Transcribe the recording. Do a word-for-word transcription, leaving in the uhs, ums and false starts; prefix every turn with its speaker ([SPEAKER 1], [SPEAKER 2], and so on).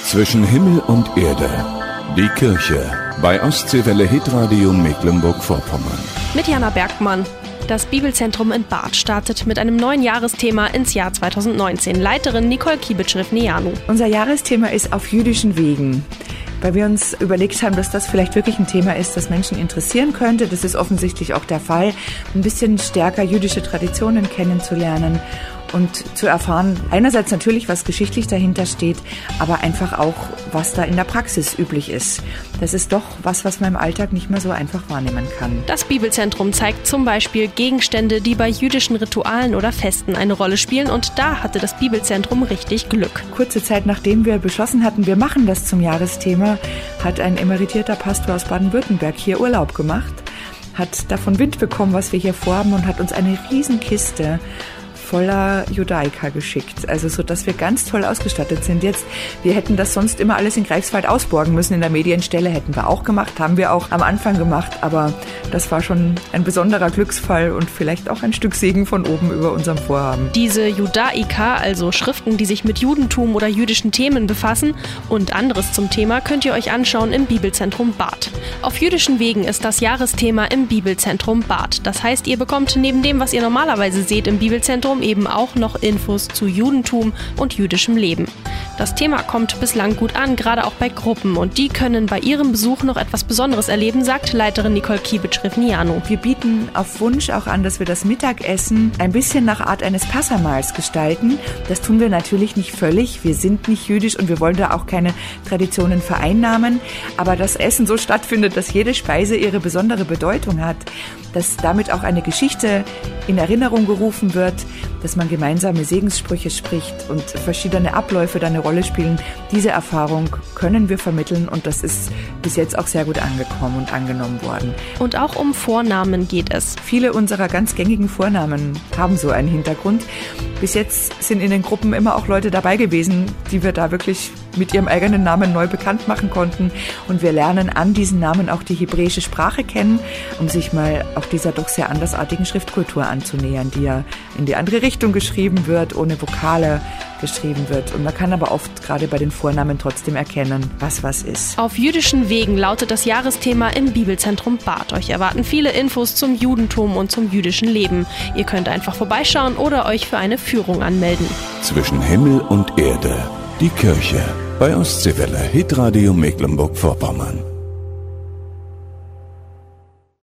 [SPEAKER 1] Zwischen Himmel und Erde. Die Kirche bei Ostseewelle Hitradio Mecklenburg-Vorpommern.
[SPEAKER 2] Mit Jana Bergmann. Das Bibelzentrum in Barth startet mit einem neuen Jahresthema ins Jahr zweitausendneunzehn. Leiterin Nicole Kiebitschriff-Nejanu.
[SPEAKER 3] Unser Jahresthema ist auf jüdischen Wegen. Weil wir uns überlegt haben, dass das vielleicht wirklich ein Thema ist, das Menschen interessieren könnte. Das ist offensichtlich auch der Fall. Ein bisschen stärker jüdische Traditionen kennenzulernen und zu erfahren, einerseits natürlich, was geschichtlich dahinter steht, aber einfach auch, was da in der Praxis üblich ist. Das ist doch was, was man im Alltag nicht mehr so einfach wahrnehmen kann.
[SPEAKER 2] Das Bibelzentrum zeigt zum Beispiel Gegenstände, die bei jüdischen Ritualen oder Festen eine Rolle spielen, und da hatte das Bibelzentrum richtig Glück.
[SPEAKER 3] Kurze Zeit nachdem wir beschlossen hatten, wir machen das zum Jahresthema, hat ein emeritierter Pastor aus Baden-Württemberg hier Urlaub gemacht, hat davon Wind bekommen, was wir hier vorhaben, und hat uns eine Riesenkiste voller Judaika geschickt, also so, dass wir ganz toll ausgestattet sind jetzt. Wir hätten das sonst immer alles in Greifswald ausborgen müssen, in der Medienstelle, hätten wir auch gemacht, haben wir auch am Anfang gemacht, aber das war schon ein besonderer Glücksfall und vielleicht auch ein Stück Segen von oben über unserem Vorhaben.
[SPEAKER 2] Diese Judaika, also Schriften, die sich mit Judentum oder jüdischen Themen befassen und anderes zum Thema, könnt ihr euch anschauen im Bibelzentrum Barth. Auf jüdischen Wegen ist das Jahresthema im Bibelzentrum Barth. Das heißt, ihr bekommt neben dem, was ihr normalerweise seht im Bibelzentrum, eben auch noch Infos zu Judentum und jüdischem Leben. Das Thema kommt bislang gut an, gerade auch bei Gruppen, und die können bei ihrem Besuch noch etwas Besonderes erleben, sagt Leiterin Nicole Kiebitschriff-Nejanu.
[SPEAKER 3] Wir bieten auf Wunsch auch an, dass wir das Mittagessen ein bisschen nach Art eines Passamahls gestalten. Das tun wir natürlich nicht völlig, wir sind nicht jüdisch und wir wollen da auch keine Traditionen vereinnahmen, aber das Essen so stattfindet, dass jede Speise ihre besondere Bedeutung hat, dass damit auch eine Geschichte in Erinnerung gerufen wird, dass man gemeinsame Segenssprüche spricht und verschiedene Abläufe da eine Rolle spielen. Diese Erfahrung können wir vermitteln und das ist bis jetzt auch sehr gut angekommen und angenommen worden.
[SPEAKER 2] Und auch um Vornamen geht es.
[SPEAKER 3] Viele unserer ganz gängigen Vornamen haben so einen Hintergrund. Bis jetzt sind in den Gruppen immer auch Leute dabei gewesen, die wir da wirklich mit ihrem eigenen Namen neu bekannt machen konnten. Und wir lernen an diesen Namen auch die hebräische Sprache kennen, um sich mal auch dieser doch sehr andersartigen Schriftkultur anzunähern, die ja in die andere Richtung geschrieben wird, ohne Vokale geschrieben wird. Und man kann aber oft gerade bei den Vornamen trotzdem erkennen, was was ist.
[SPEAKER 2] Auf jüdischen Wegen lautet das Jahresthema im Bibelzentrum Barth. Euch erwarten viele Infos zum Judentum und zum jüdischen Leben. Ihr könnt einfach vorbeischauen oder euch für eine Führung anmelden.
[SPEAKER 1] Zwischen Himmel und Erde. Die Kirche bei Ostseewelle Hitradio Mecklenburg-Vorpommern.